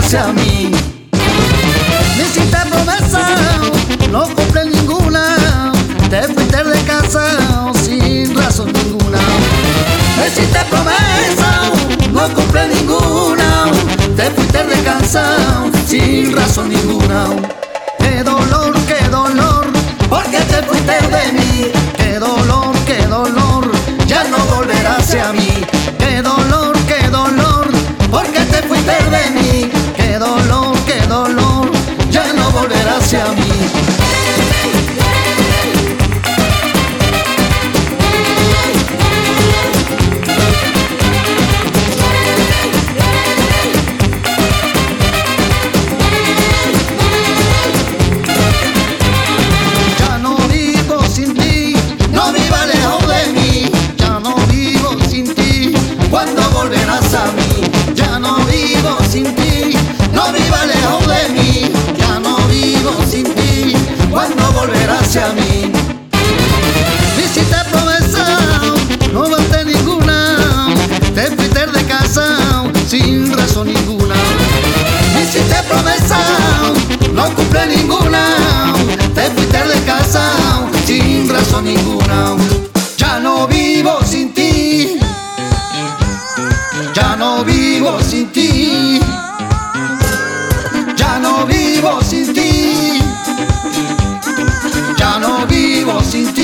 volverás a mí. Me hiciste promesa, no cumplí ninguna. Te fuiste de casa sin razón ninguna. Me hiciste promesa, no cumplí ninguna. Te fuiste de casa sin razón ninguna. Qué dolor, porque te fuiste de mí. Qué dolor, ya no volverás hacia mí. Qué dolor, porque te fuiste de mí. Qué dolor, ya no volverás hacia mí. ¿Cuándo volverás a mí? Ya no vivo sin ti, no viva lejos de mí. Ya no vivo sin ti, ¿cuándo volverás hacia mí? Me hiciste promesa, no cumplí ninguna. Te fuiste de casa sin razón ninguna. Me hiciste promesa, no cumplí ninguna. Te fuiste de casa sin razón ninguna. Ya no vivo sin ti. Ya no vivo sin ti. Ya no vivo sin ti. Ya no vivo sin ti.